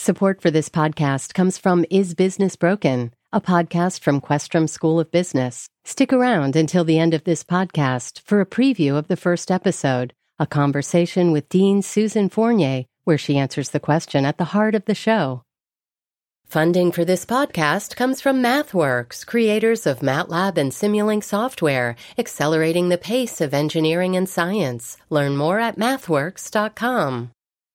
Support for this podcast comes from Is Business Broken, a podcast from Questrom School of Business. Stick around until the end of this podcast for a preview of the first episode, a conversation with Dean Susan Fournier, where she answers the question at the heart of the show. Funding for this podcast comes from MathWorks, creators of MATLAB and Simulink software, accelerating the pace of engineering and science. Learn more at mathworks.com.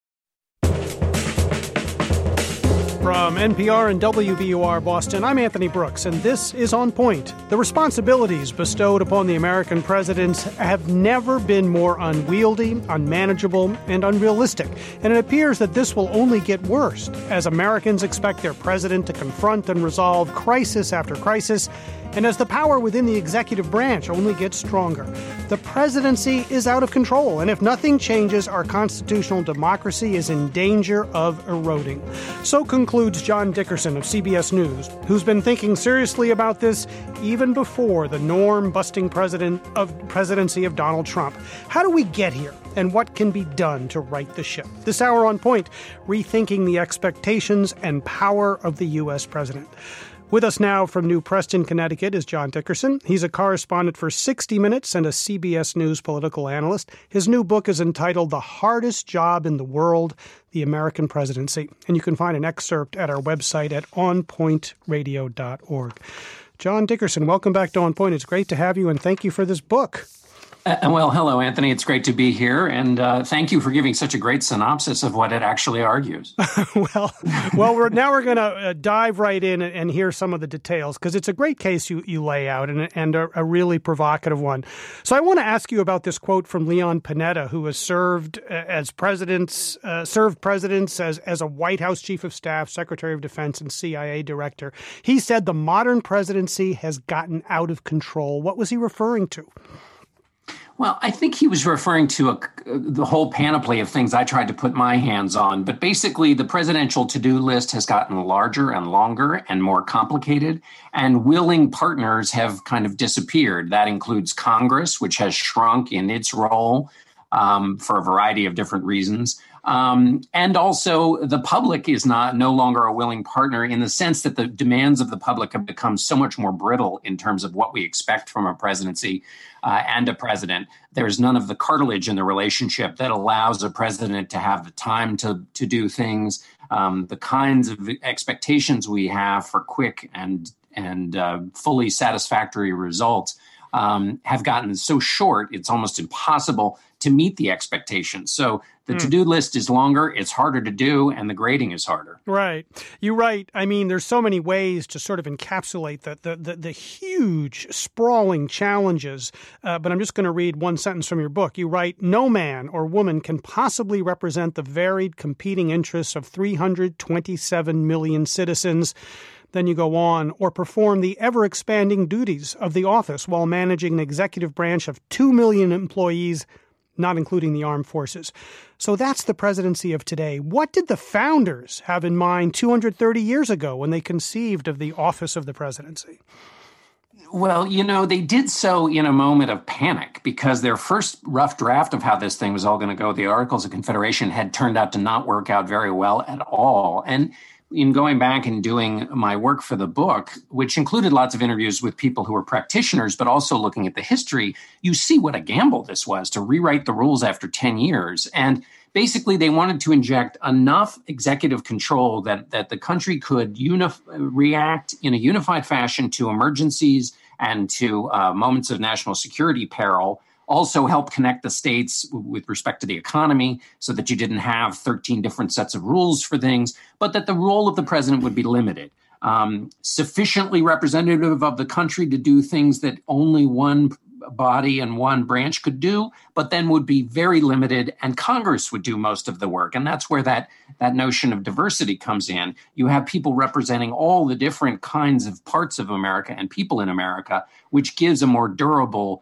From NPR and WBUR Boston, I'm Anthony Brooks, and this is On Point. The responsibilities bestowed upon the American presidents have never been more unwieldy, unmanageable, and unrealistic. And it appears that this will only get worse as Americans expect their president to confront and resolve crisis after crisis, and as the power within the executive branch only gets stronger. The presidency is out of control, and if nothing changes, our constitutional democracy is in danger of eroding. So concludes John Dickerson of CBS News, who's been thinking seriously about this even before the norm-busting presidency of Donald Trump. How do we get here, and what can be done to right the ship? This hour on Point, rethinking the expectations and power of the U.S. president. With us now from New Preston, Connecticut, is John Dickerson. He's a correspondent for 60 Minutes and a CBS News political analyst. His new book is entitled The Hardest Job in the World, The American Presidency. And you can find an excerpt at our website at onpointradio.org. John Dickerson, welcome back to On Point. It's great to have you, and thank you for this book. Well, hello, Anthony. It's great to be here, and thank you for giving such a great synopsis of what it actually argues. Well, we're going to dive right in and hear some of the details, because it's a great case you lay out, and a really provocative one. So I want to ask you about this quote from Leon Panetta, who has served presidents as a White House chief of staff, Secretary of Defense, and CIA director. He said the modern presidency has gotten out of control. What was he referring to? Well, I think he was referring to the whole panoply of things I tried to put my hands on. But basically, the presidential to-do list has gotten larger and longer and more complicated, and willing partners have kind of disappeared. That includes Congress, which has shrunk in its role for a variety of different reasons. And also the public is no longer a willing partner, in the sense that the demands of the public have become so much more brittle in terms of what we expect from a presidency and a president. There's none of the cartilage in the relationship that allows a president to have the time to do things. The kinds of expectations we have for quick and fully satisfactory results have gotten so short, it's almost impossible to meet the expectations. So the to-do list is longer, it's harder to do, and the grading is harder. Right. You're right. I mean, there's so many ways to sort of encapsulate the huge, sprawling challenges. But I'm just going to read one sentence from your book. You write, "No man or woman can possibly represent the varied competing interests of 327 million citizens." Then you go on, "or perform the ever-expanding duties of the office while managing an executive branch of 2 million employees, not including the armed forces." So that's the presidency of today. What did the founders have in mind 230 years ago when they conceived of the office of the presidency? Well, they did so in a moment of panic, because their first rough draft of how this thing was all going to go, the Articles of Confederation, had turned out to not work out very well at all. And in going back and doing my work for the book, which included lots of interviews with people who were practitioners, but also looking at the history, you see what a gamble this was to rewrite the rules after 10 years. And basically, they wanted to inject enough executive control that the country could react in a unified fashion to emergencies and to moments of national security peril. Also help connect the states with respect to the economy, so that you didn't have 13 different sets of rules for things, but that the role of the president would be limited, sufficiently representative of the country to do things that only one body and one branch could do, but then would be very limited, and Congress would do most of the work. And that's where that notion of diversity comes in. You have people representing all the different kinds of parts of America and people in America, which gives a more durable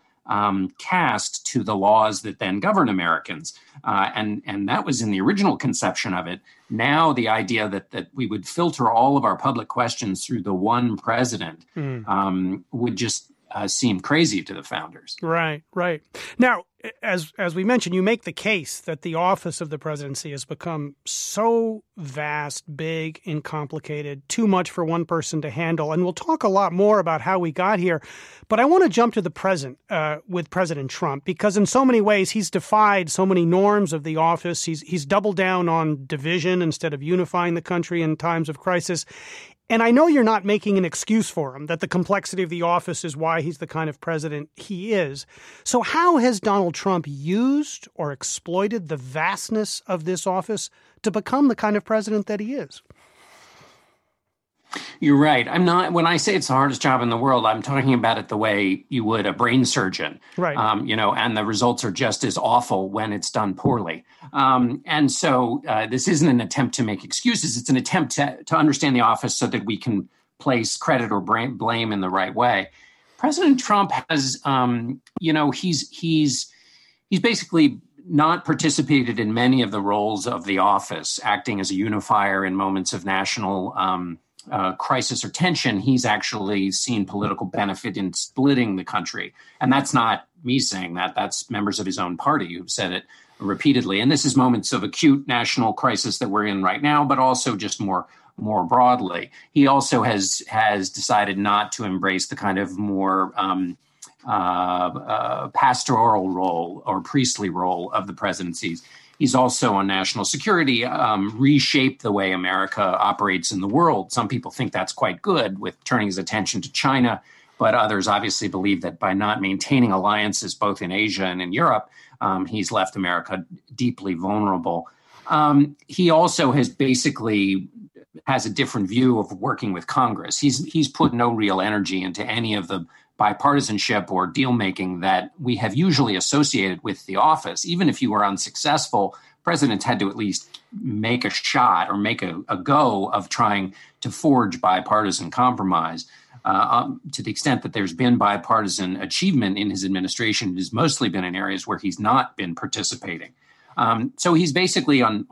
cast to the laws that then govern Americans. And that was in the original conception of it. Now the idea that we would filter all of our public questions through the one president would just seem crazy to the founders. Right, right. Now, as we mentioned, you make the case that the office of the presidency has become so vast, big, and complicated, too much for one person to handle. And we'll talk a lot more about how we got here. But I want to jump to the present with President Trump, because in so many ways he's defied so many norms of the office. He's doubled down on division instead of unifying the country in times of crisis. And I know you're not making an excuse for him, that the complexity of the office is why he's the kind of president he is. So how has Donald Trump used or exploited the vastness of this office to become the kind of president that he is? You're right. When I say it's the hardest job in the world, I'm talking about it the way you would a brain surgeon. Right. And the results are just as awful when it's done poorly. And so this isn't an attempt to make excuses. It's an attempt to understand the office so that we can place credit or blame in the right way. President Trump has, he's basically not participated in many of the roles of the office, acting as a unifier in moments of national crisis or tension. He's actually seen political benefit in splitting the country. And that's not me saying that. That's members of his own party who've said it repeatedly. And this is moments of acute national crisis that we're in right now, but also just more broadly. He also has decided not to embrace the kind of more pastoral role or priestly role of the presidencies. He's also on national security, reshaped the way America operates in the world. Some people think that's quite good with turning his attention to China, but others obviously believe that by not maintaining alliances both in Asia and in Europe, he's left America deeply vulnerable. He also has a different view of working with Congress. He's put no real energy into any of the bipartisanship or deal making that we have usually associated with the office. Even if you were unsuccessful, presidents had to at least make a shot or make a go of trying to forge bipartisan compromise. To the extent that there's been bipartisan achievement in his administration, it has mostly been in areas where he's not been participating. So he's basically and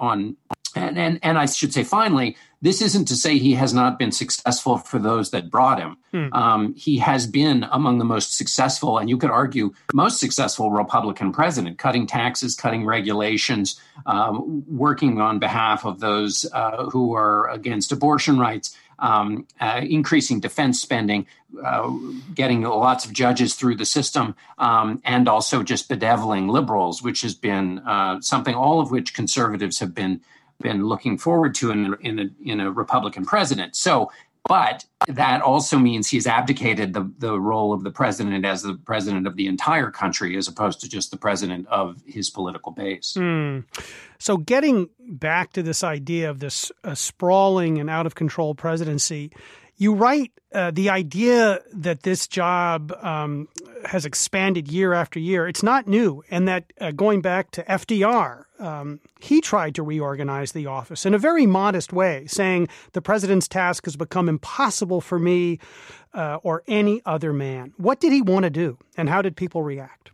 I should say, finally, this isn't to say he has not been successful for those that brought him. He has been among the most successful, and you could argue most successful Republican president, cutting taxes, cutting regulations, working on behalf of those who are against abortion rights, increasing defense spending, getting lots of judges through the system, and also just bedeviling liberals, which has been something all of which conservatives have been looking forward to in a Republican president. But that also means he's abdicated the role of the president as the president of the entire country, as opposed to just the president of his political base. So getting back to this idea of this sprawling and out of control presidency, you write the idea that this job has expanded year after year. It's not new, and that going back to FDR, he tried to reorganize the office in a very modest way, saying the president's task has become impossible for me or any other man. What did he want to do, and how did people react?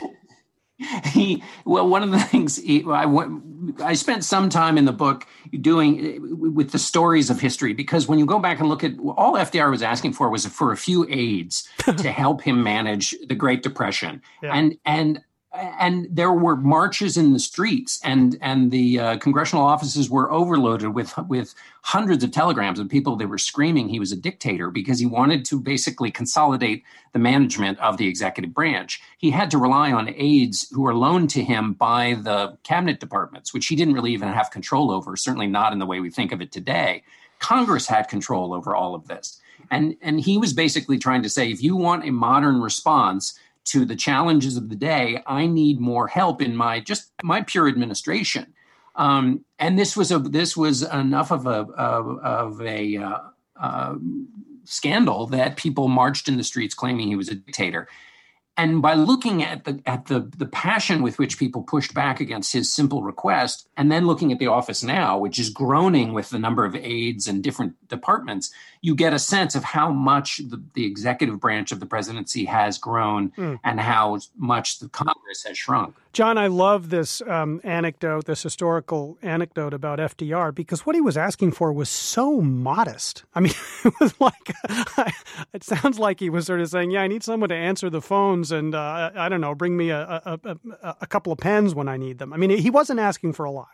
One of the things I spent some time in the book doing with the stories of history, because when you go back and look at all FDR was asking for was for a few aides to help him manage the Great Depression. Yeah. And there were marches in the streets, and the congressional offices were overloaded with hundreds of telegrams of people that were screaming he was a dictator because he wanted to basically consolidate the management of the executive branch. He had to rely on aides who were loaned to him by the cabinet departments, which he didn't really even have control over, certainly not in the way we think of it today. Congress had control over all of this. And he was basically trying to say, if you want a modern response to the challenges of the day, I need more help in my pure administration. And this was enough of a scandal that people marched in the streets claiming he was a dictator. And by looking at the passion with which people pushed back against his simple request, and then looking at the office now, which is groaning with the number of aides and different departments, you get a sense of how much the executive branch of the presidency has grown and how much the Congress has shrunk. John, I love this anecdote, this historical anecdote about FDR, because what he was asking for was so modest. I mean, it was like, it sounds like he was sort of saying, yeah, I need someone to answer the phones and, I don't know, bring me a couple of pens when I need them. I mean, he wasn't asking for a lot.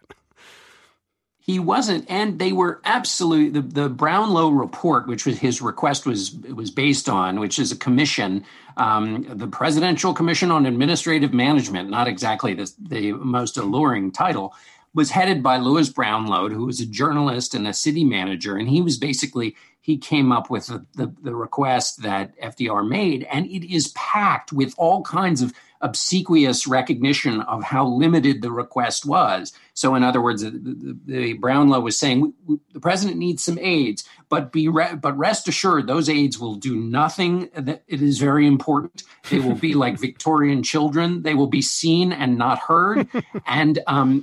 He wasn't, and they were absolutely the Brownlow report, which was his request was based on, which is a commission, the Presidential Commission on Administrative Management, not exactly the most alluring title, was headed by Louis Brownlow, who was a journalist and a city manager, and he came up with the request that FDR made, and it is packed with all kinds of obsequious recognition of how limited the request was. So in other words, the Brownlow was saying, the president needs some aides, but rest assured, those aides will do nothing that it is very important. They will be like Victorian children. They will be seen and not heard. And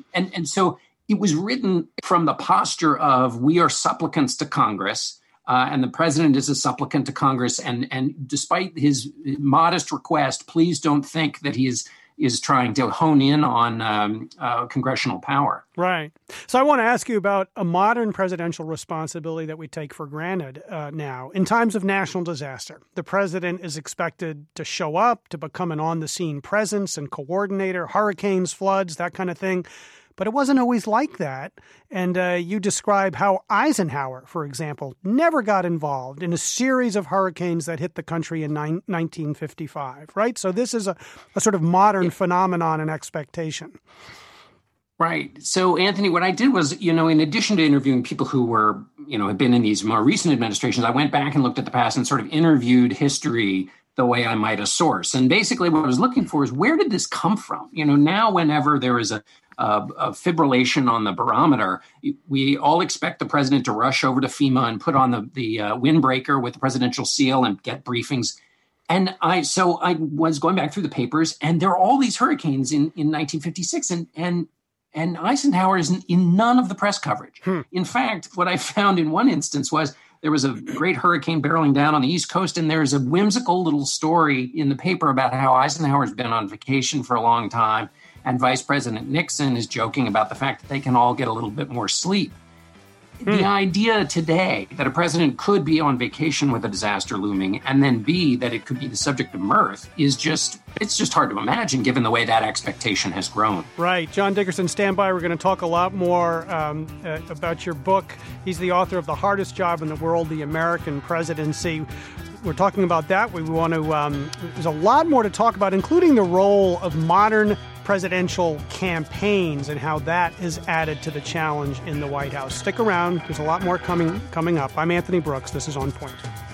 so it was written from the posture of, we are supplicants to Congress. And the president is a supplicant to Congress. And despite his modest request, please don't think that he is trying to hone in on congressional power. Right. So I want to ask you about a modern presidential responsibility that we take for granted now. In times of national disaster, the president is expected to show up, to become an on-the-scene presence and coordinator, hurricanes, floods, that kind of thing. But it wasn't always like that. And you describe how Eisenhower, for example, never got involved in a series of hurricanes that hit the country in 1955, right? So this is a sort of modern phenomenon and expectation. Right. So, Anthony, what I did was, in addition to interviewing people who were, had been in these more recent administrations, I went back and looked at the past and sort of interviewed history the way I might a source. And basically what I was looking for is, where did this come from? Now whenever there is a fibrillation on the barometer, we all expect the president to rush over to FEMA and put on the windbreaker with the presidential seal and get briefings. And I was going back through the papers, and there are all these hurricanes in 1956, and Eisenhower is in none of the press coverage. In fact, what I found in one instance was there was a great hurricane barreling down on the East Coast, and there's a whimsical little story in the paper about how Eisenhower's been on vacation for a long time, and Vice President Nixon is joking about the fact that they can all get a little bit more sleep. The idea today that a president could be on vacation with a disaster looming, and then B, that it could be the subject of mirth, it's just hard to imagine given the way that expectation has grown. Right. John Dickerson, stand by. We're going to talk a lot more about your book. He's the author of The Hardest Job in the World, The American Presidency. We're talking about that. We want to, there's a lot more to talk about, including the role of modern presidential campaigns and how that is added to the challenge in the White House. Stick around. There's a lot more coming up. I'm Anthony Brooks. This is On Point.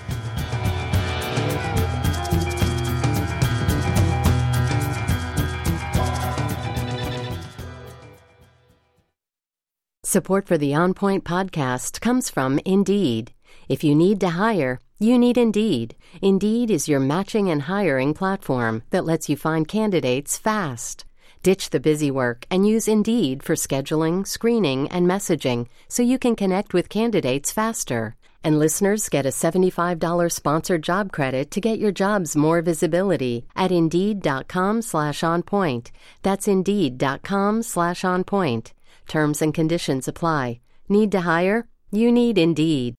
Support for the On Point podcast comes from Indeed. If you need to hire, you need Indeed. Indeed is your matching and hiring platform that lets you find candidates fast. Ditch the busy work and use Indeed for scheduling, screening, and messaging so you can connect with candidates faster. And listeners get a $75 sponsored job credit to get your jobs more visibility at Indeed.com/onpoint. That's Indeed.com/onpoint. Terms and conditions apply. Need to hire? You need Indeed.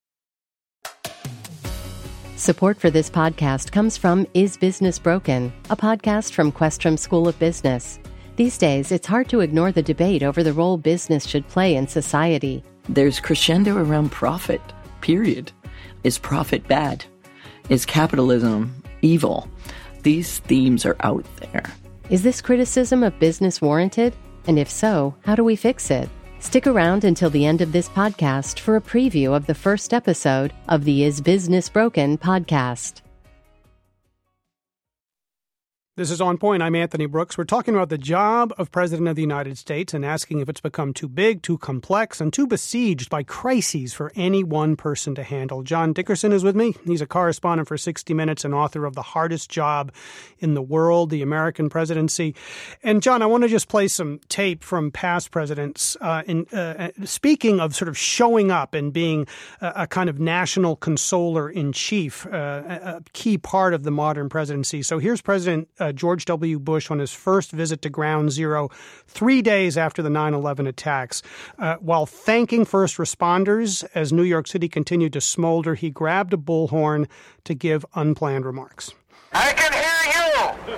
Support for this podcast comes from Is Business Broken?, a podcast from Questrom School of Business. These days, it's hard to ignore the debate over the role business should play in society. There's crescendo around profit, period. Is profit bad? Is capitalism evil? These themes are out there. Is this criticism of business warranted? And if so, how do we fix it? Stick around until the end of this podcast for a preview of the first episode of the Is Business Broken podcast. This is On Point. I'm Anthony Brooks. We're talking about the job of President of the United States and asking if it's become too big, too complex, and too besieged by crises for any one person to handle. John Dickerson is with me. He's a correspondent for 60 Minutes and author of The Hardest Job in the World, the American Presidency. And John, I want to just play some tape from past presidents speaking of sort of showing up and being a kind of national consoler-in-chief, a key part of the modern presidency. So here's President George W. Bush on his first visit to Ground Zero 3 days after the 9/11 attacks. While thanking first responders as New York City continued to smolder, he grabbed a bullhorn to give unplanned remarks. I can hear you!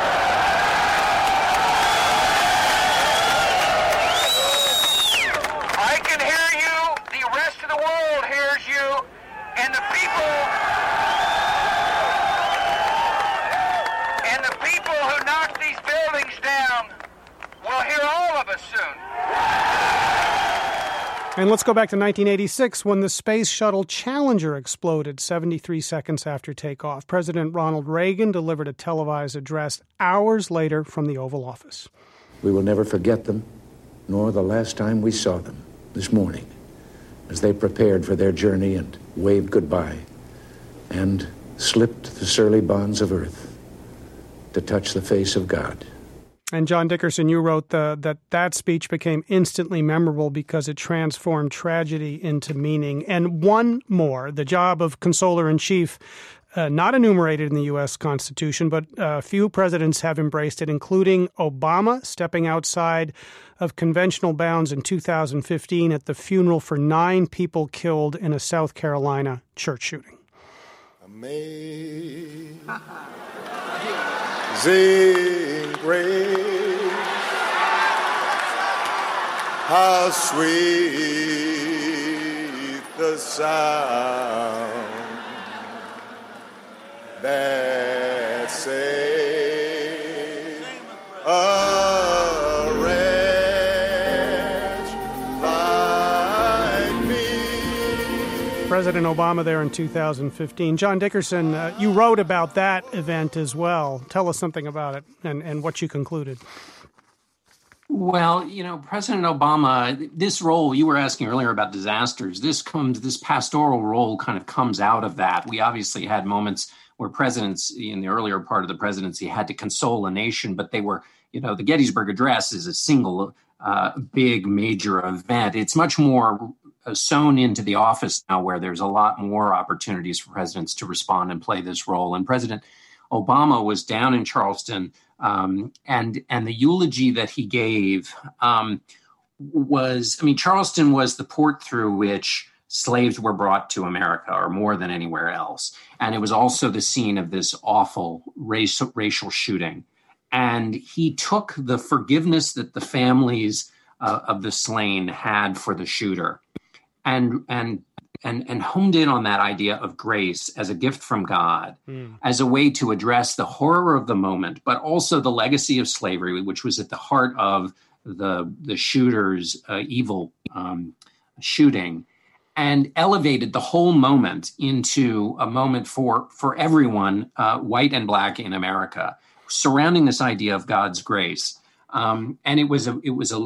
I can hear you! The rest of the world hears you! And the people who knock these buildings down will hear all of us soon. And let's go back to 1986 when the Space Shuttle Challenger exploded 73 seconds after takeoff. President Ronald Reagan delivered a televised address hours later from the Oval Office. We will never forget them, nor the last time we saw them this morning, as they prepared for their journey and waved goodbye and slipped the surly bonds of earth to touch the face of God. And John Dickerson, you wrote that speech became instantly memorable because it transformed tragedy into meaning. And one more, the job of consoler-in-chief, not enumerated in the U.S. Constitution, but few presidents have embraced it, including Obama stepping outside of conventional bounds in 2015 at the funeral for 9 people killed in a South Carolina church shooting. Amazing grace, how sweet the sound that saved a wretch like me. President Obama there in 2015. John Dickerson, you wrote about that event as well. Tell us something about it and what you concluded. Well, President Obama, this role, you were asking earlier about disasters, this pastoral role kind of comes out of that. We obviously had moments where presidents in the earlier part of the presidency had to console a nation, but they were, the Gettysburg Address is a single big major event. It's much more sewn into the office now where there's a lot more opportunities for presidents to respond and play this role. And President Obama was down in Charleston, and the eulogy that he gave Charleston was the port through which slaves were brought to America, or more than anywhere else. And it was also the scene of this awful racial shooting. And he took the forgiveness that the families of the slain had for the shooter and honed in on that idea of grace as a gift from God, as a way to address the horror of the moment, but also the legacy of slavery, which was at the heart of the shooter's evil shooting, and elevated the whole moment into a moment for everyone, white and black in America, surrounding this idea of God's grace. And it was an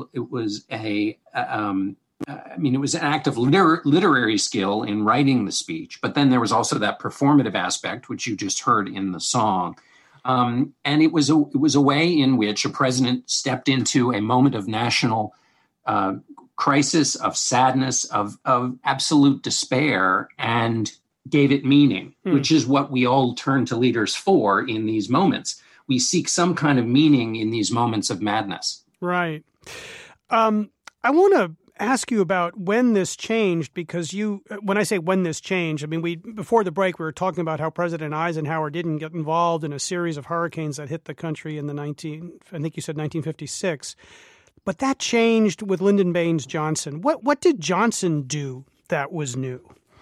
act of literary skill in writing the speech, but then there was also that performative aspect, which you just heard in the song. And it was a way in which a president stepped into a moment of national crisis, of sadness, of absolute despair, and gave it meaning, which is what we all turn to leaders for in these moments. We seek some kind of meaning in these moments of madness. Right. I want to ask you about when this changed, because when I say when this changed, before the break, we were talking about how President Eisenhower didn't get involved in a series of hurricanes that hit the country in I think you said 1956. But that changed with Lyndon Baines Johnson. What did Johnson do that was new?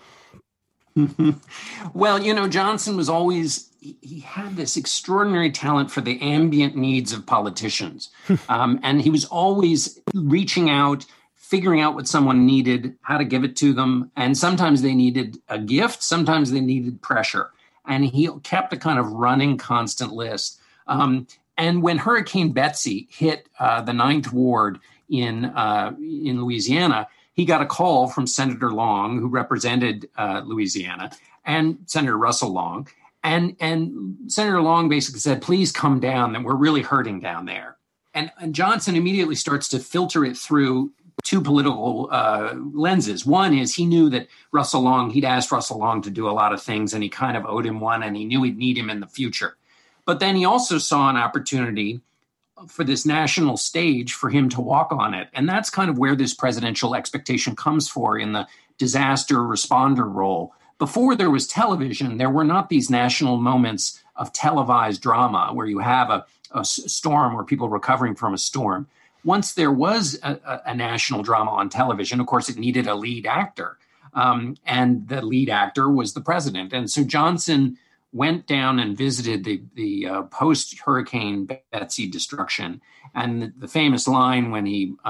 Well, Johnson was always, he had this extraordinary talent for the ambient needs of politicians. And he was always reaching out, figuring out what someone needed, how to give it to them. And sometimes they needed a gift, sometimes they needed pressure. And he kept a kind of running constant list And when Hurricane Betsy hit the Ninth Ward in Louisiana, he got a call from Senator Long, who represented Louisiana, and Senator Russell Long. And Senator Long basically said, please come down, that we're really hurting down there. And Johnson immediately starts to filter it through two political lenses. One is he knew that he'd asked Russell Long to do a lot of things, and he kind of owed him one, and he knew he'd need him in the future. But then he also saw an opportunity for this national stage for him to walk on it. And that's kind of where this presidential expectation comes for in the disaster responder role. Before there was television, there were not these national moments of televised drama where you have a storm or people recovering from a storm. Once there was a national drama on television, of course, it needed a lead actor. And the lead actor was the president. And so Johnson went down and visited the post-Hurricane Betsy destruction. And the famous line when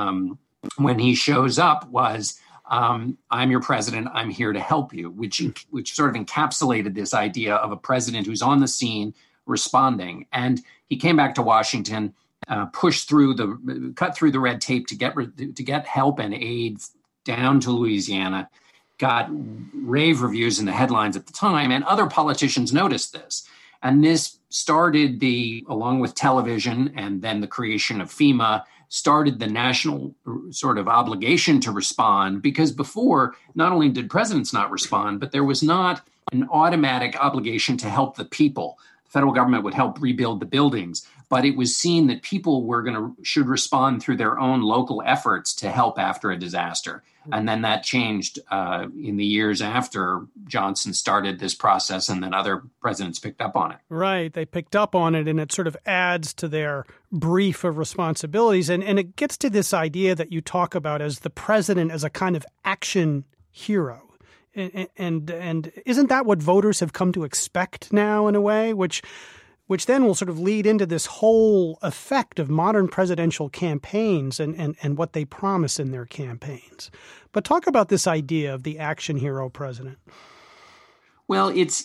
he shows up was, I'm your president, I'm here to help you, which sort of encapsulated this idea of a president who's on the scene responding. And he came back to Washington, cut through the red tape to get help and aid down to Louisiana, got rave reviews in the headlines at the time, and other politicians noticed this. And this started along with television and then the creation of FEMA, started the national sort of obligation to respond, because before, not only did presidents not respond, but there was not an automatic obligation to help the people. The federal government would help rebuild the buildings, but it was seen that people should respond through their own local efforts to help after a disaster. And then that changed in the years after Johnson started this process, and then other presidents picked up on it. Right. They picked up on it, and it sort of adds to their brief of responsibilities. And it gets to this idea that you talk about as the president as a kind of action hero. And isn't that what voters have come to expect now in a way, which then will sort of lead into this whole effect of modern presidential campaigns and what they promise in their campaigns. But talk about this idea of the action hero president. Well, it's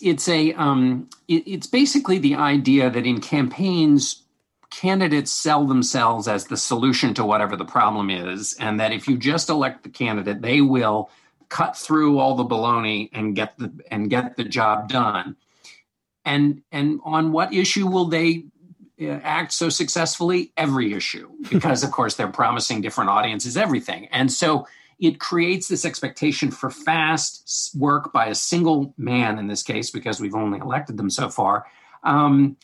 basically the idea that in campaigns, candidates sell themselves as the solution to whatever the problem is, and that if you just elect the candidate, they will cut through all the baloney and get the job done. And on what issue will they act so successfully? Every issue, because of course they're promising different audiences everything. And so it creates this expectation for fast work by a single man in this case, because we've only elected them so far. And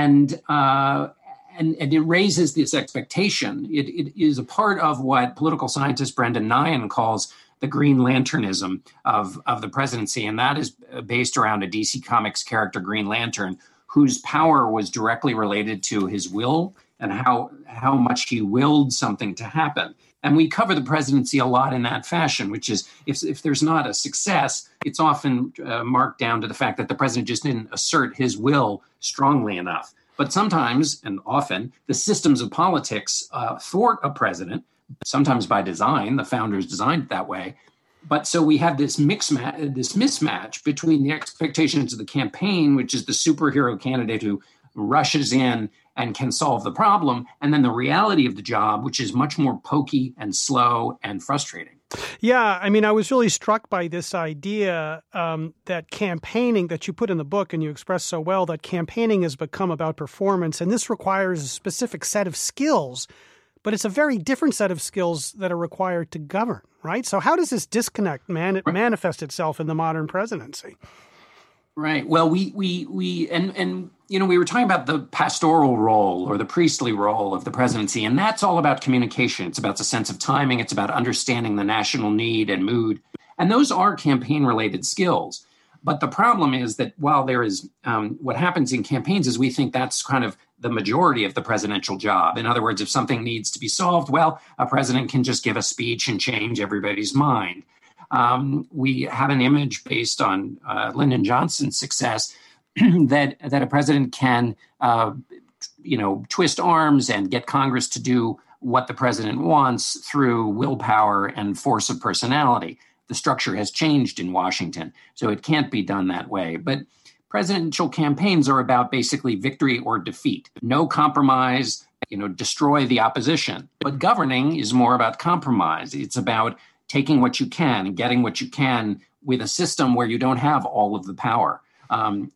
it raises this expectation. It is a part of what political scientist Brendan Nyhan calls the Green Lanternism of the presidency. And that is based around a DC Comics character, Green Lantern, whose power was directly related to his will and how much he willed something to happen. And we cover the presidency a lot in that fashion, which is if there's not a success, it's often marked down to the fact that the president just didn't assert his will strongly enough. But sometimes, and often, the systems of politics thwart a president, sometimes by design. The founders designed it that way. But so we have this mismatch between the expectations of the campaign, which is the superhero candidate who rushes in and can solve the problem, and then the reality of the job, which is much more pokey and slow and frustrating. Yeah, I mean, I was really struck by this idea that campaigning that you put in the book and you express so well, that campaigning has become about performance, and this requires a specific set of skills. But it's a very different set of skills that are required to govern, right? So how does this disconnect manifest itself in the modern presidency? Right. Well, we were talking about the pastoral role or the priestly role of the presidency, and that's all about communication. It's about the sense of timing. It's about understanding the national need and mood. And those are campaign-related skills. But the problem is that while there is what happens in campaigns is we think that's kind of the majority of the presidential job. In other words, if something needs to be solved, well, a president can just give a speech and change everybody's mind. We have an image based on Lyndon Johnson's success that a president can, twist arms and get Congress to do what the president wants through willpower and force of personality. The structure has changed in Washington, so it can't be done that way. But Presidential campaigns are about basically victory or defeat. No compromise, destroy the opposition. But governing is more about compromise. It's about taking what you can and getting what you can with a system where you don't have all of the power. And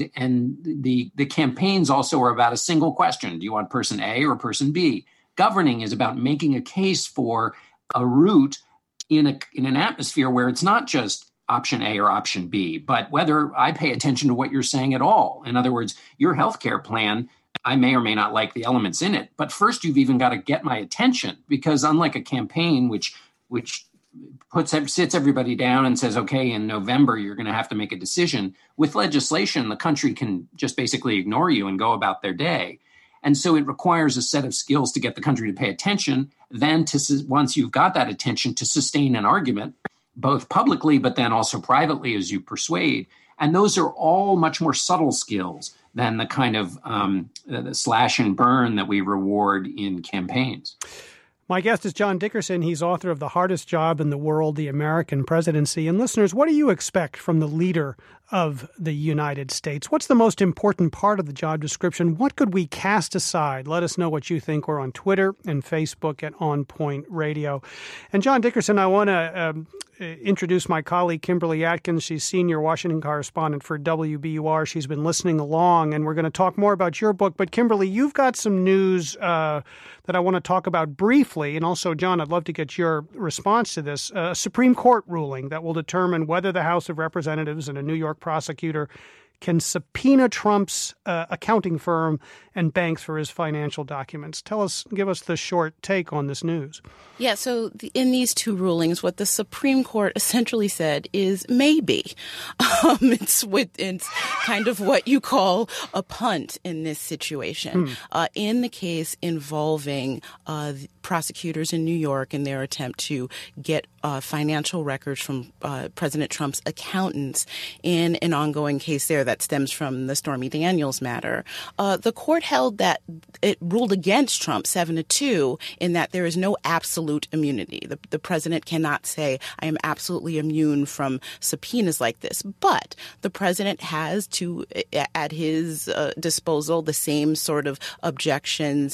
the campaigns also are about a single question. Do you want person A or person B? Governing is about making a case for a route in an atmosphere where it's not just option A or option B, but whether I pay attention to what you're saying at all. In other words, your healthcare plan, I may or may not like the elements in it, but first you've even got to get my attention, because unlike a campaign which sits everybody down and says, okay, in November, you're going to have to make a decision. With legislation, the country can just basically ignore you and go about their day. And so it requires a set of skills to get the country to pay attention, then once you've got that attention, to sustain an argument, both publicly, but then also privately as you persuade. And those are all much more subtle skills than the kind of the slash and burn that we reward in campaigns. My guest is John Dickerson. He's author of The Hardest Job in the World, The American Presidency. And listeners, what do you expect from the leader of the United States? What's the most important part of the job description? What could we cast aside? Let us know what you think. We're on Twitter and Facebook at On Point Radio. And John Dickerson, I want to introduce my colleague, Kimberly Atkins. She's senior Washington correspondent for WBUR. She's been listening along, and we're going to talk more about your book. But Kimberly, you've got some news that I want to talk about briefly. And also, John, I'd love to get your response to this. A Supreme Court ruling that will determine whether the House of Representatives and a New York prosecutor can subpoena Trump's accounting firm and banks for his financial documents. Give us the short take on this news. Yeah, so in these two rulings, what the Supreme Court essentially said is maybe. It's kind of what you call a punt in this situation. In the case involving prosecutors in New York and their attempt to get financial records from President Trump's accountants in an ongoing case there that stems from the Stormy Daniels matter, the court held that it ruled against Trump 7-2 in that there is no absolute immunity. The president cannot say, I am absolutely immune from subpoenas like this. But the president has at his disposal the same sort of objections,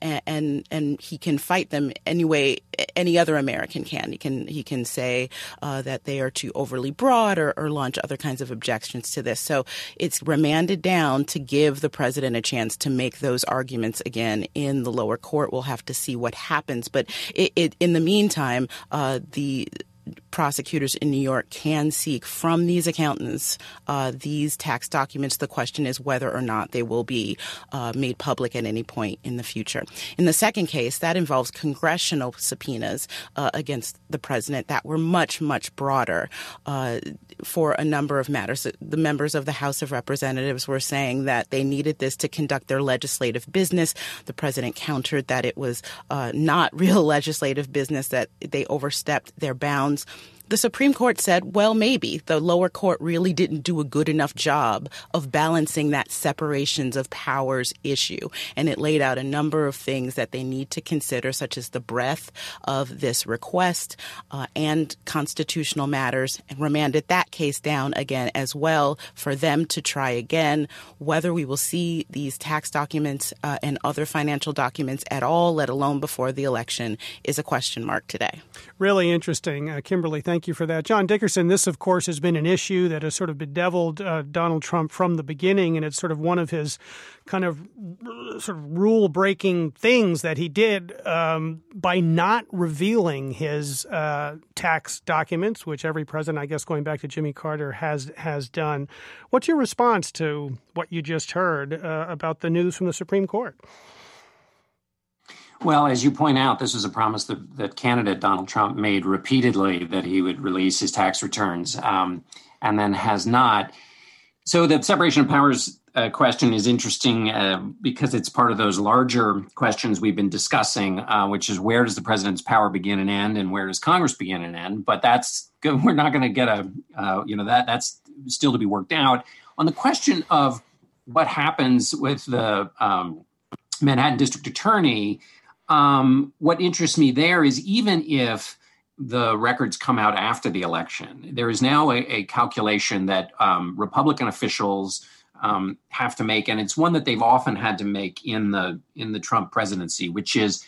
and he can fight them anyway any other American can. He can say that they are too overly broad or launch other kinds of objections to this. So it's remanded down to give the president a chance to make those arguments again in the lower court. We'll have to see what happens. But in the meantime, the prosecutors in New York can seek from these accountants these tax documents. The question is whether or not they will be made public at any point in the future. In the second case, that involves congressional subpoenas against the president that were much, much broader for a number of matters. The members of the House of Representatives were saying that they needed this to conduct their legislative business. The president countered that it was not real legislative business, that they overstepped their bounds. The Supreme Court said, well, maybe the lower court really didn't do a good enough job of balancing that separations of powers issue. And it laid out a number of things that they need to consider, such as the breadth of this request and constitutional matters, and remanded that case down again as well for them to try again. Whether we will see these tax documents and other financial documents at all, let alone before the election, is a question mark today. Really interesting. Kimberly, thank you for that. John Dickerson, this, of course, has been an issue that has sort of bedeviled Donald Trump from the beginning, and it's sort of one of his kind of sort of rule-breaking things that he did by not revealing his tax documents, which every president, I guess, going back to Jimmy Carter, has done. What's your response to what you just heard about the news from the Supreme Court? Well, as you point out, this was a promise that candidate Donald Trump made repeatedly, that he would release his tax returns, and then has not. So the separation of powers question is interesting because it's part of those larger questions we've been discussing, which is where does the president's power begin and end, and where does Congress begin and end? But we're not going to get that's still to be worked out. On the question of what happens with the Manhattan District Attorney, what interests me there is even if the records come out after the election. There is now a calculation that Republican officials have to make, and it's one that they've often had to make in the Trump presidency, which is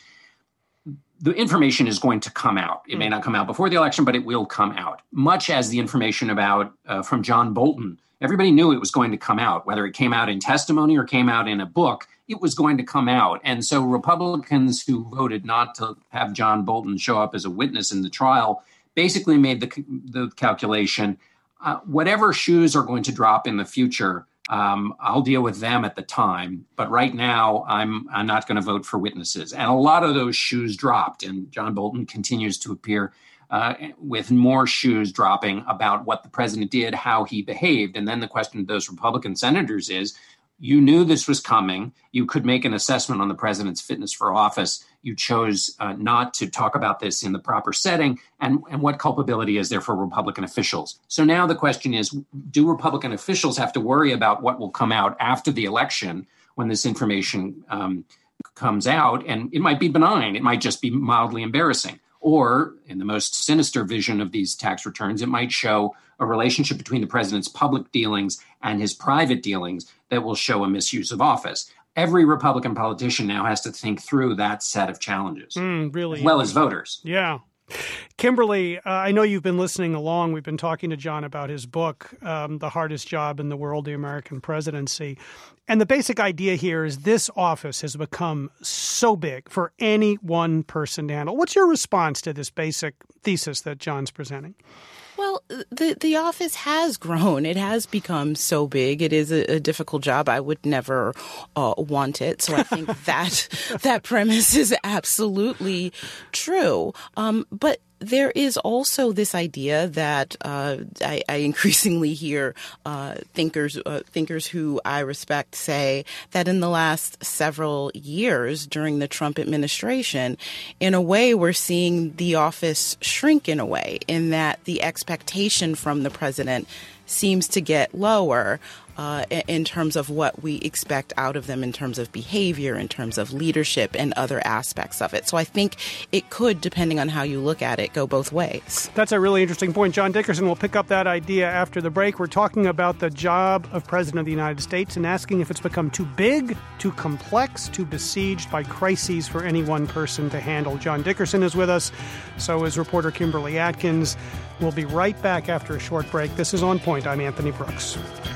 the information is going to come out. It may not come out before the election, but it will come out. Much as the information about from John Bolton, everybody knew it was going to come out, whether it came out in testimony or came out in a book. It was going to come out. And so Republicans who voted not to have John Bolton show up as a witness in the trial basically made the calculation, whatever shoes are going to drop in the future, I'll deal with them at the time. But right now, I'm not going to vote for witnesses. And a lot of those shoes dropped. And John Bolton continues to appear with more shoes dropping about what the president did, how he behaved. And then the question to those Republican senators is, you knew this was coming. You could make an assessment on the president's fitness for office. You chose not to talk about this in the proper setting. And what culpability is there for Republican officials? So now the question is, do Republican officials have to worry about what will come out after the election when this information comes out? And it might be benign. It might just be mildly embarrassing. Or, in the most sinister vision of these tax returns, it might show a relationship between the president's public dealings and his private dealings that will show a misuse of office. Every Republican politician now has to think through that set of challenges, really, as well as voters. Yeah. Kimberly, I know you've been listening along. We've been talking to John about his book, The Hardest Job in the World, The American Presidency. And the basic idea here is this office has become so big for any one person to handle. What's your response to this basic thesis that John's presenting? Well, the office has grown. It has become so big. It is a difficult job. I would never want it. So I think that premise is absolutely true. But there is also this idea that I increasingly hear thinkers who I respect say that in the last several years during the Trump administration, in a way, we're seeing the office shrink in a way, in that the expectation from the president seems to get lower in terms of what we expect out of them in terms of behavior, in terms of leadership and other aspects of it. So I think it could, depending on how you look at it, go both ways. That's a really interesting point. John Dickerson will pick up that idea after the break. We're talking about the job of President of the United States and asking if it's become too big, too complex, too besieged by crises for any one person to handle. John Dickerson is with us. So is reporter Kimberly Atkins. We'll be right back after a short break. This is On Point. I'm Anthony Brooks.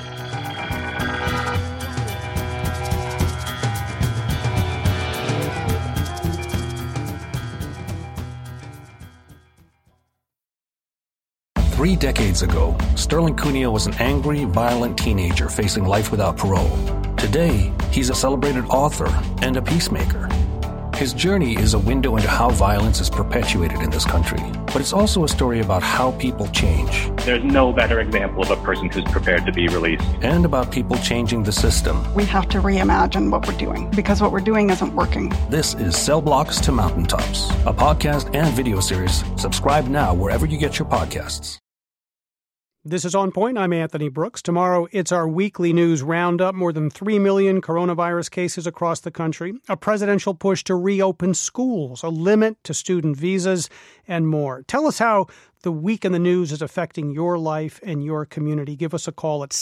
Three decades ago, Sterling Cuneo was an angry, violent teenager facing life without parole. Today, he's a celebrated author and a peacemaker. His journey is a window into how violence is perpetuated in this country, but it's also a story about how people change. There's no better example of a person who's prepared to be released. And about people changing the system. We have to reimagine what we're doing, because what we're doing isn't working. This is Cell Blocks to Mountaintops, a podcast and video series. Subscribe now wherever you get your podcasts. This is On Point. I'm Anthony Brooks. Tomorrow, it's our weekly news roundup. More than 3 million coronavirus cases across the country, a presidential push to reopen schools, a limit to student visas, and more. Tell us how the week in the news is affecting your life and your community. Give us a call at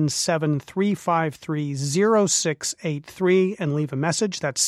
617-353-0683 and leave a message. That's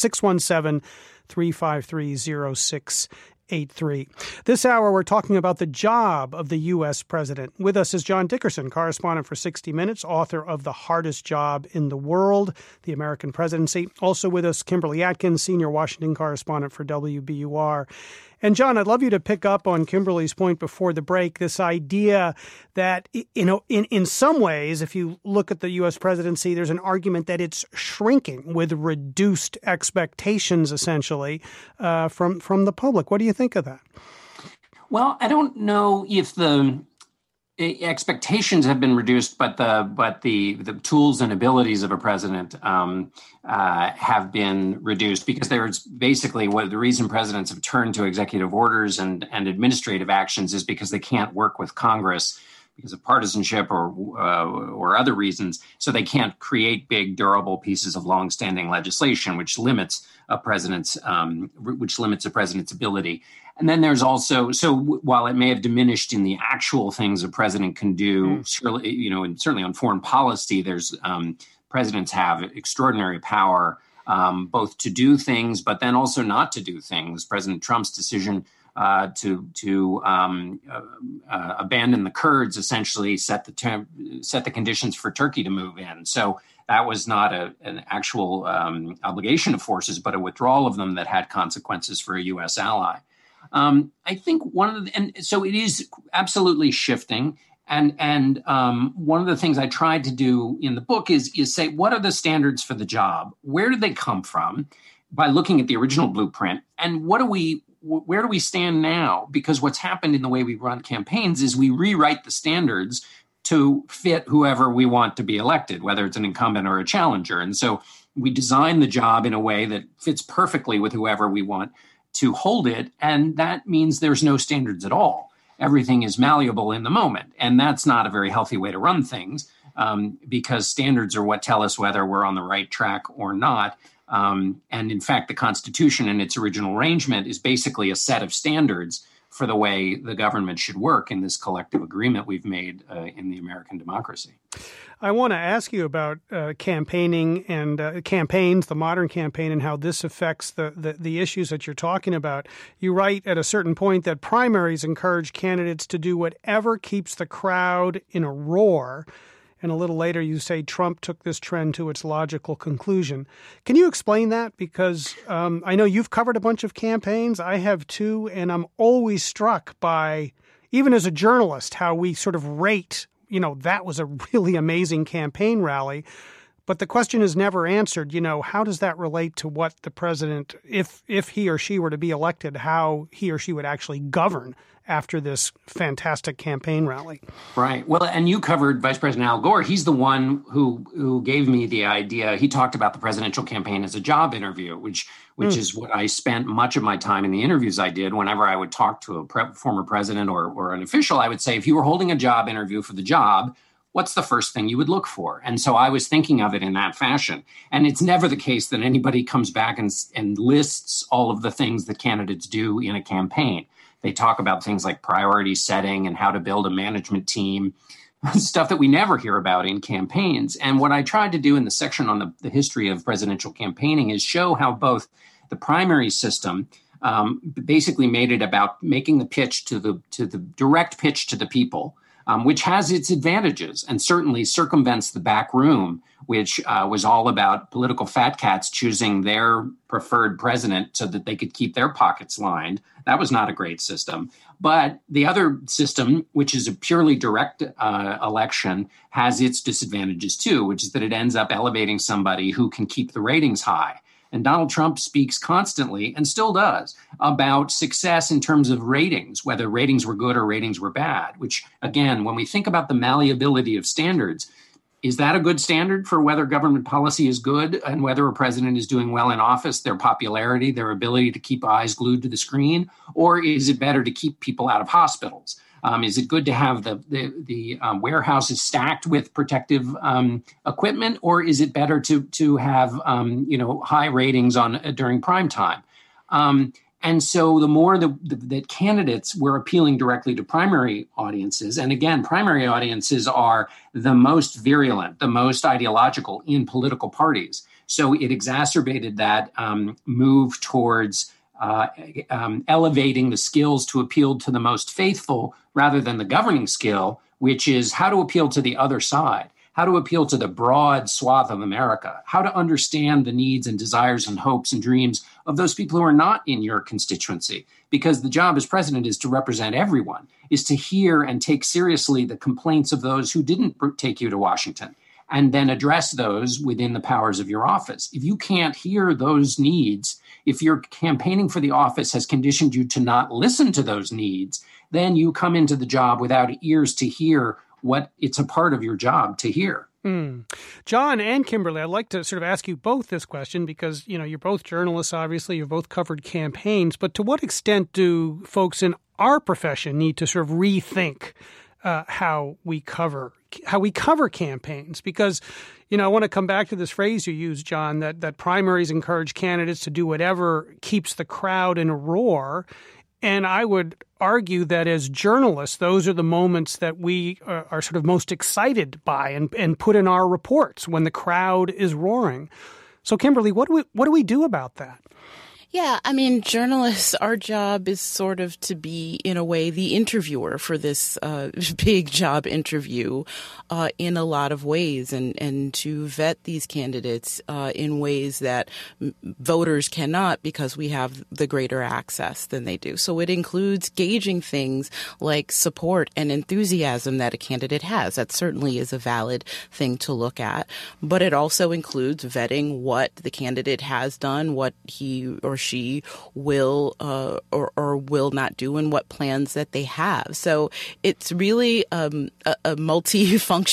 617-353-0683. This hour, we're talking about the job of the U.S. president. With us is John Dickerson, correspondent for 60 Minutes, author of The Hardest Job in the World, The American Presidency. Also with us, Kimberly Atkins, senior Washington correspondent for WBUR. And John, I'd love you to pick up on Kimberly's point before the break, this idea that, you know, in some ways, if you look at the U.S. presidency, there's an argument that it's shrinking with reduced expectations, essentially, from the public. What do you think of that? Well, I don't know if the expectations have been reduced, but the tools and abilities of a president have been reduced, because there's basically the reason presidents have turned to executive orders and administrative actions is because they can't work with Congress because of partisanship or other reasons. So they can't create big, durable pieces of longstanding legislation, which limits a president's ability. And then there's also, while it may have diminished in the actual things a president can do, surely, and certainly on foreign policy, there's presidents have extraordinary power, both to do things, but then also not to do things. President Trump's decision to abandon the Kurds essentially set the conditions for Turkey to move in. So that was not an actual obligation of forces, but a withdrawal of them that had consequences for a U.S. ally. I think so it is absolutely shifting. And one of the things I tried to do in the book is say, what are the standards for the job? Where did they come from? By looking at the original blueprint, and where do we stand now? Because what's happened in the way we run campaigns is we rewrite the standards to fit whoever we want to be elected, whether it's an incumbent or a challenger. And so we design the job in a way that fits perfectly with whoever we want to hold it. And that means there's no standards at all. Everything is malleable in the moment. And that's not a very healthy way to run things, because standards are what tell us whether we're on the right track or not. And in fact, the Constitution in its original arrangement is basically a set of standards for the way the government should work in this collective agreement we've made in the American democracy. I want to ask you about campaigning and campaigns, the modern campaign, and how this affects the issues that you're talking about. You write at a certain point that primaries encourage candidates to do whatever keeps the crowd in a roar. And a little later, you say Trump took this trend to its logical conclusion. Can you explain that? Because I know you've covered a bunch of campaigns. I have too. And I'm always struck by, even as a journalist, how we sort of rate, that was a really amazing campaign rally. But the question is never answered, how does that relate to what the president, if he or she were to be elected, how he or she would actually govern after this fantastic campaign rally? Right. Well, and you covered Vice President Al Gore. He's the one who gave me the idea. He talked about the presidential campaign as a job interview, which is what I spent much of my time in the interviews I did. Whenever I would talk to a former president or an official, I would say, if you were holding a job interview for the job, what's the first thing you would look for? And so I was thinking of it in that fashion. And it's never the case that anybody comes back and lists all of the things that candidates do in a campaign. They talk about things like priority setting and how to build a management team, stuff that we never hear about in campaigns. And what I tried to do in the section on the history of presidential campaigning is show how both the primary system basically made it about making the pitch to the direct pitch to the people, which has its advantages and certainly circumvents the back room, which was all about political fat cats choosing their preferred president so that they could keep their pockets lined. That was not a great system. But the other system, which is a purely direct election, has its disadvantages too, which is that it ends up elevating somebody who can keep the ratings high. And Donald Trump speaks constantly, and still does, about success in terms of ratings, whether ratings were good or ratings were bad, which, again, when we think about the malleability of standards, is that a good standard for whether government policy is good and whether a president is doing well in office, their popularity, their ability to keep eyes glued to the screen? Or is it better to keep people out of hospitals? Is it good to have the warehouses stacked with protective equipment, or is it better to have high ratings during prime time? And so the more that candidates were appealing directly to primary audiences, and again, primary audiences are the most virulent, the most ideological in political parties. So it exacerbated that move towards elevating the skills to appeal to the most faithful rather than the governing skill, which is how to appeal to the other side, how to appeal to the broad swath of America, how to understand the needs and desires and hopes and dreams of those people who are not in your constituency. Because the job as president is to represent everyone, is to hear and take seriously the complaints of those who didn't take you to Washington, and then address those within the powers of your office. If you can't hear those needs, if your campaigning for the office has conditioned you to not listen to those needs, then you come into the job without ears to hear what it's a part of your job to hear. John and Kimberly, I'd like to sort of ask you both this question because, you're both journalists, obviously. You've both covered campaigns. But to what extent do folks in our profession need to sort of rethink how we cover campaigns, because, I want to come back to this phrase you used, John, that primaries encourage candidates to do whatever keeps the crowd in a roar. And I would argue that as journalists, those are the moments that we are sort of most excited by and put in our reports when the crowd is roaring. So, Kimberly, what do we do about that? Yeah, I mean, journalists, our job is sort of to be, in a way, the interviewer for this big job interview in a lot of ways, and to vet these candidates in ways that voters cannot, because we have the greater access than they do. So it includes gauging things like support and enthusiasm that a candidate has. That certainly is a valid thing to look at. But it also includes vetting what the candidate has done, what he or she will or will not do, and what plans that they have. So it's really a multi-function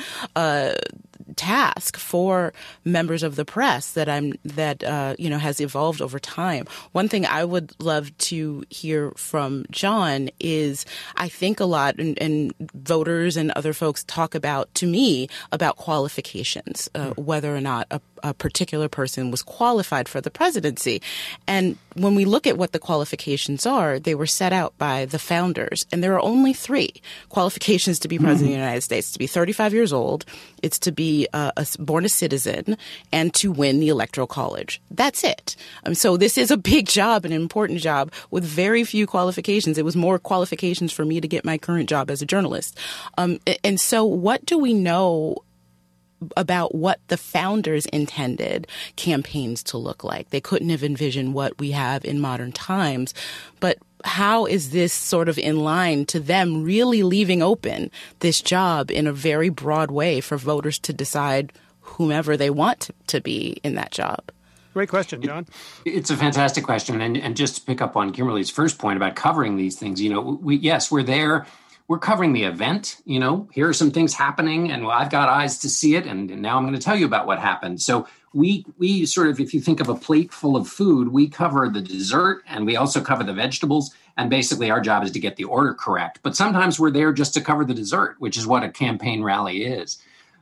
task for members of the press that has evolved over time. One thing I would love to hear from John is, I think a lot, and voters and other folks talk about qualifications, whether or not a particular person was qualified for the presidency. And when we look at what the qualifications are, they were set out by the founders. And there are only 3 qualifications to be president of the United States: to be 35 years old, it's to be born a citizen, and to win the Electoral College. That's it. So this is a big job, an important job, with very few qualifications. It was more qualifications for me to get my current job as a journalist. And so what do we know about what the founders intended campaigns to look like? They couldn't have envisioned what we have in modern times, but how is this sort of in line to them really leaving open this job in a very broad way for voters to decide whomever they want to be in that job? Great question, John. It's a fantastic question. And just to pick up on Kimberly's first point about covering these things, we're there. We're covering the event. Here are some things happening, and I've got eyes to see it. And now I'm going to tell you about what happened. So we sort of, if you think of a plate full of food, we cover the dessert and we also cover the vegetables. And basically our job is to get the order correct. But sometimes we're there just to cover the dessert, which is what a campaign rally is.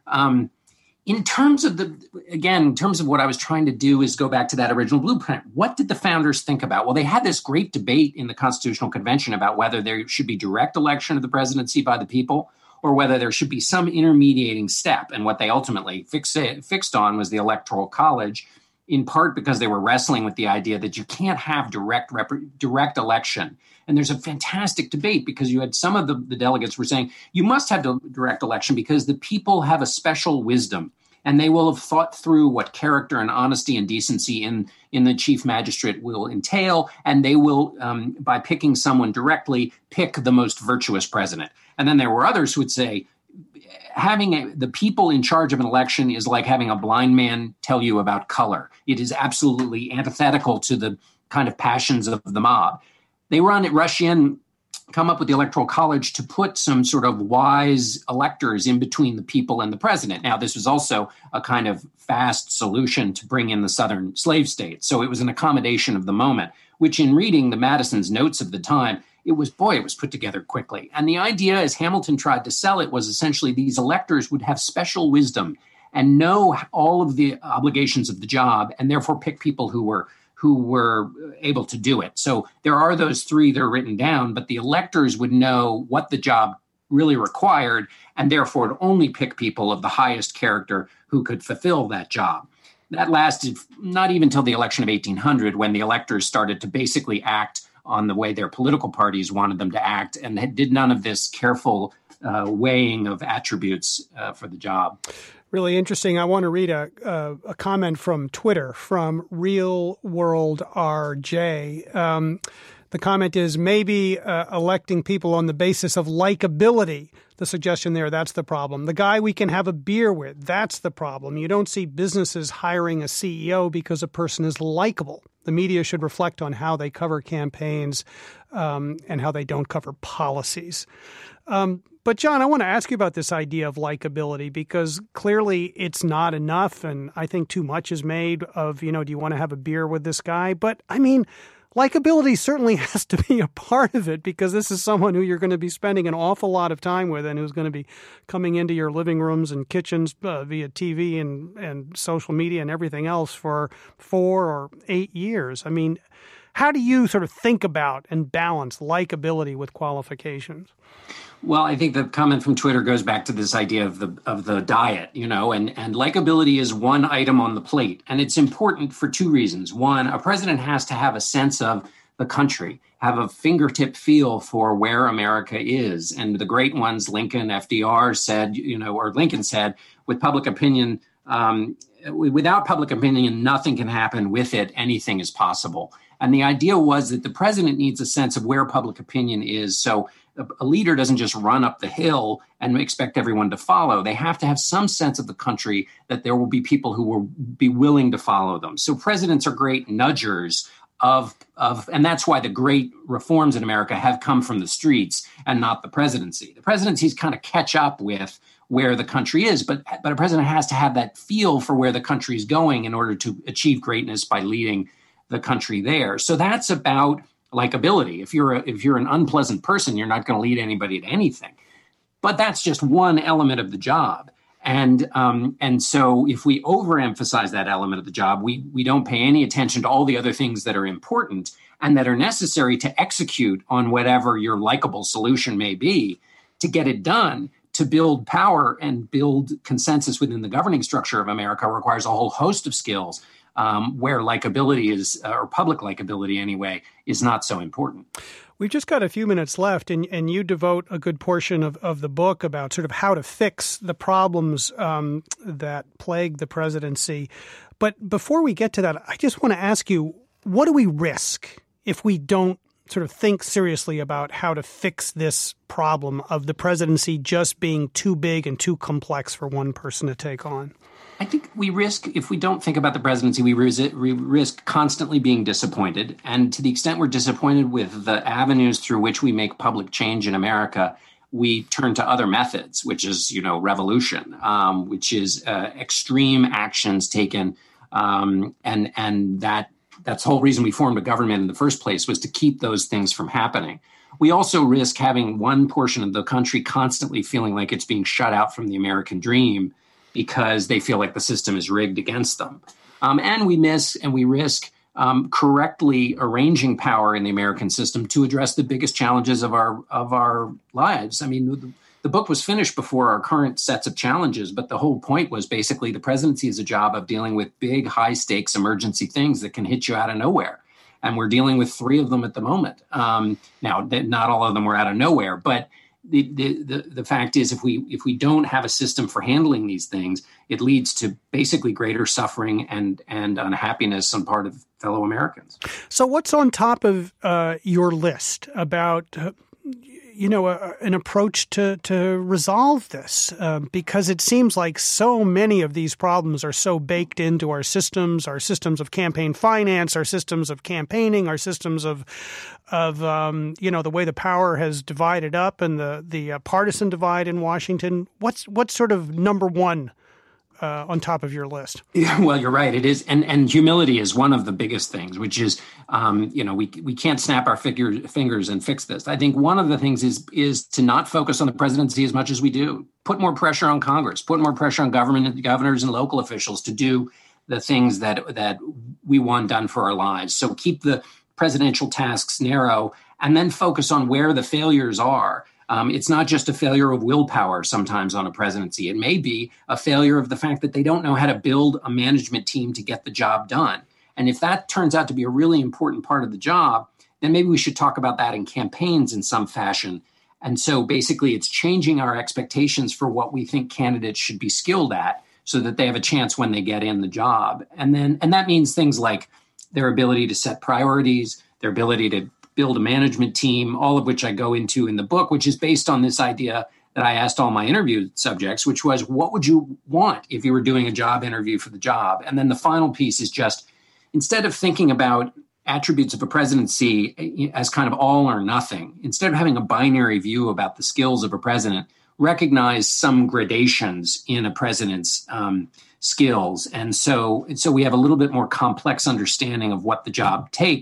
In terms of what I was trying to do is go back to that original blueprint. What did the founders think about? Well, they had this great debate in the Constitutional Convention about whether there should be direct election of the presidency by the people or whether there should be some intermediating step. And what they ultimately fixed on was the Electoral College, in part because they were wrestling with the idea that you can't have direct election. And there's a fantastic debate because you had some of the delegates were saying you must have direct election because the people have a special wisdom and they will have thought through what character and honesty and decency in the chief magistrate will entail. And they will, by picking someone directly, pick the most virtuous president. And then there were others who would say, having the people in charge of an election is like having a blind man tell you about color. It is absolutely antithetical to the kind of passions of the mob. They rush in, come up with the Electoral College to put some sort of wise electors in between the people and the president. Now, this was also a kind of fast solution to bring in the southern slave states. So it was an accommodation of the moment, which in reading the Madison's notes of the time, it was put together quickly. And the idea, as Hamilton tried to sell it, was essentially these electors would have special wisdom and know all of the obligations of the job and therefore pick people who were able to do it. So there are those 3 that are written down, but the electors would know what the job really required and therefore would only pick people of the highest character who could fulfill that job. That lasted not even till the election of 1800, when the electors started to basically act on the way their political parties wanted them to act and did none of this careful weighing of attributes for the job. Really interesting. I want to read a comment from Twitter from Real World RJ. The comment is maybe electing people on the basis of likability. The suggestion there, that's the problem. The guy we can have a beer with, that's the problem. You don't see businesses hiring a CEO because a person is likable. The media should reflect on how they cover campaigns and how they don't cover policies. But, John, I want to ask you about this idea of likability because clearly it's not enough. And I think too much is made of, do you want to have a beer with this guy? But, I mean, likability certainly has to be a part of it, because this is someone who you're going to be spending an awful lot of time with and who's going to be coming into your living rooms and kitchens via TV and social media and everything else for 4 or 8 years. I mean, how do you sort of think about and balance likability with qualifications? Well, I think the comment from Twitter goes back to this idea of the diet, and likability is one item on the plate. And it's important for 2 reasons. One, a president has to have a sense of the country, have a fingertip feel for where America is. And the great ones, Lincoln, FDR said, or Lincoln said, with public opinion, without public opinion, nothing can happen. With it, anything is possible. And the idea was that the president needs a sense of where public opinion is. So a leader doesn't just run up the hill and expect everyone to follow. They have to have some sense of the country, that there will be people who will be willing to follow them. So presidents are great nudgers of, and that's why the great reforms in America have come from the streets and not the presidency. The presidencies kind of catch up with where the country is, but a president has to have that feel for where the country is going in order to achieve greatness by leading the country there. So that's about likability. If you're an unpleasant person, you're not going to lead anybody to anything. But that's just one element of the job. And so if we overemphasize that element of the job, we don't pay any attention to all the other things that are important and that are necessary to execute on whatever your likable solution may be. To get it done, to build power and build consensus within the governing structure of America requires a whole host of skills. Where likability is, or public likability anyway, is not so important. We've just got a few minutes left, and you devote a good portion of the book about sort of how to fix the problems that plague the presidency. But before we get to that, I just want to ask you, what do we risk if we don't sort of think seriously about how to fix this problem of the presidency just being too big and too complex for one person to take on? I think we risk, if we don't think about the presidency, we risk constantly being disappointed. And to the extent we're disappointed with the avenues through which we make public change in America, we turn to other methods, which is, revolution, which is extreme actions taken. And that's the whole reason we formed a government in the first place, was to keep those things from happening. We also risk having one portion of the country constantly feeling like it's being shut out from the American dream, because they feel like the system is rigged against them. And we risk correctly arranging power in the American system to address the biggest challenges of our lives. I mean, the book was finished before our current sets of challenges, but the whole point was basically the presidency is a job of dealing with big, high-stakes emergency things that can hit you out of nowhere. And we're dealing with 3 of them at the moment. Now, not all of them were out of nowhere, but the fact is, if we don't have a system for handling these things, it leads to basically greater suffering and unhappiness on part of fellow Americans. So what's on top of your list about an approach to resolve this? Because it seems like so many of these problems are so baked into our systems of campaign finance, our systems of campaigning, our systems of the way the power has divided up and the partisan divide in Washington. What's sort of number one on top of your list? Yeah, well, you're right. It is. And humility is one of the biggest things, which is, we can't snap our fingers and fix this. I think one of the things is to not focus on the presidency as much as we do. Put more pressure on Congress, put more pressure on governors and local officials to do the things that we want done for our lives. So keep the presidential tasks narrow and then focus on where the failures are. It's not just a failure of willpower sometimes on a presidency. It may be a failure of the fact that they don't know how to build a management team to get the job done. And if that turns out to be a really important part of the job, then maybe we should talk about that in campaigns in some fashion. And so basically it's changing our expectations for what we think candidates should be skilled at so that they have a chance when they get in the job. And that means things like their ability to set priorities, their ability to build a management team, all of which I go into in the book, which is based on this idea that I asked all my interview subjects, which was, what would you want if you were doing a job interview for the job? And then the final piece is just, instead of thinking about attributes of a presidency as kind of all or nothing, instead of having a binary view about the skills of a president, recognize some gradations in a president's skills. And so we have a little bit more complex understanding of what the job takes.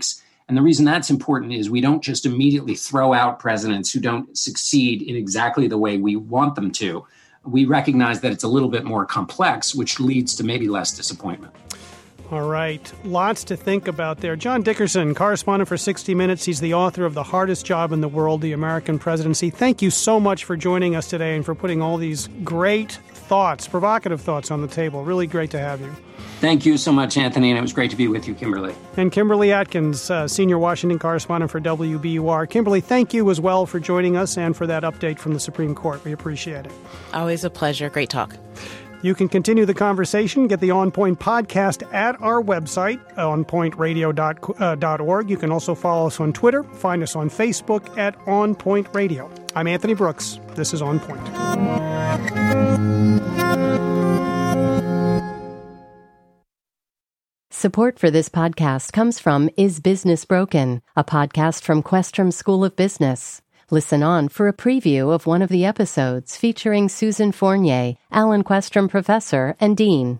And the reason that's important is we don't just immediately throw out presidents who don't succeed in exactly the way we want them to. We recognize that it's a little bit more complex, which leads to maybe less disappointment. All right. Lots to think about there. John Dickerson, correspondent for 60 Minutes. He's the author of The Hardest Job in the World, The American Presidency. Thank you so much for joining us today and for putting all these great thoughts, provocative thoughts on the table. Really great to have you. Thank you so much, Anthony, and it was great to be with you, Kimberly. And Kimberly Atkins, senior Washington correspondent for WBUR. Kimberly, thank you as well for joining us and for that update from the Supreme Court. We appreciate it. Always a pleasure. Great talk. You can continue the conversation, get the On Point podcast at our website, onpointradio.org. You can also follow us on Twitter, find us on Facebook at On Point Radio. I'm Anthony Brooks. This is On Point. Support for this podcast comes from Is Business Broken?, a podcast from Questrom School of Business. Listen on for a preview of one of the episodes featuring Susan Fournier, Alan Questrom Professor and Dean.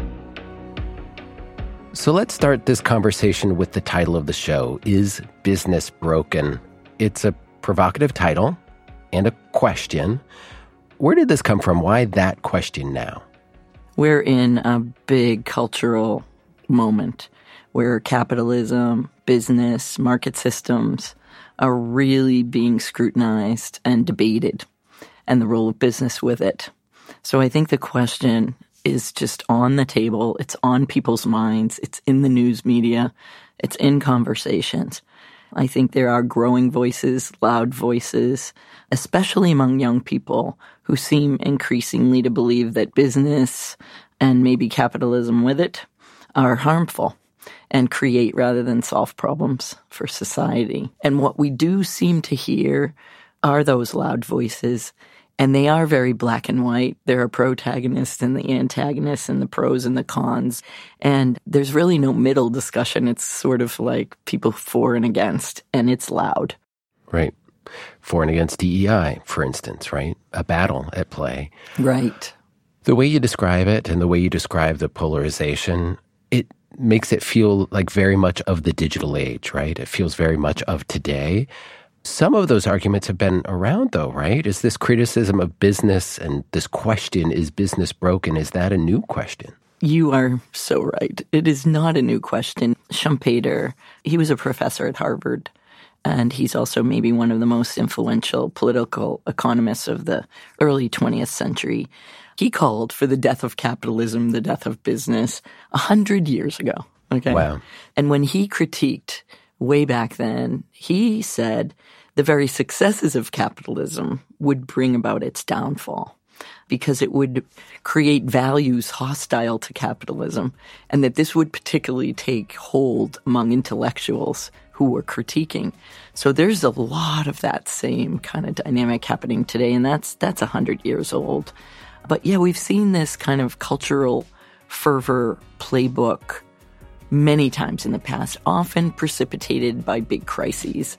So let's start this conversation with the title of the show, Is Business Broken? It's a provocative title and a question. Where did this come from? Why that question now? We're in a big cultural moment where capitalism, business, market systems are really being scrutinized and debated, and the role of business with it. So I think the question is just on the table. It's on people's minds. It's in the news media. It's in conversations. I think there are growing voices, loud voices, especially among young people who seem increasingly to believe that business and maybe capitalism with it are harmful and create rather than solve problems for society. And what we do seem to hear are those loud voices, and they are very black and white. There are protagonists and the antagonists and the pros and the cons, and there's really no middle discussion. It's sort of like people for and against, and it's loud. Right. For and against DEI, for instance, right? A battle at play. Right. The way you describe it and the way you describe the polarization, it makes it feel like very much of the digital age, right? It feels very much of today. Some of those arguments have been around, though, right? Is this criticism of business and this question, is business broken, is that a new question? You are so right. It is not a new question. Schumpeter, he was a professor at Harvard, and he's also maybe one of the most influential political economists of the early 20th century. He called for the death of capitalism, the death of business, 100 years ago. Okay. Wow. And when he critiqued way back then, he said the very successes of capitalism would bring about its downfall because it would create values hostile to capitalism, and that this would particularly take hold among intellectuals who were critiquing. So there's a lot of that same kind of dynamic happening today, and that's 100 years old. But yeah, we've seen this kind of cultural fervor playbook many times in the past, often precipitated by big crises.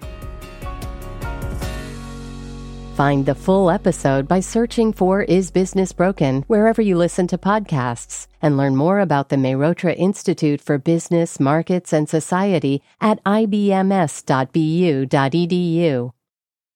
Find the full episode by searching for Is Business Broken wherever you listen to podcasts, and learn more about the Mehrotra Institute for Business, Markets, and Society at ibms.bu.edu.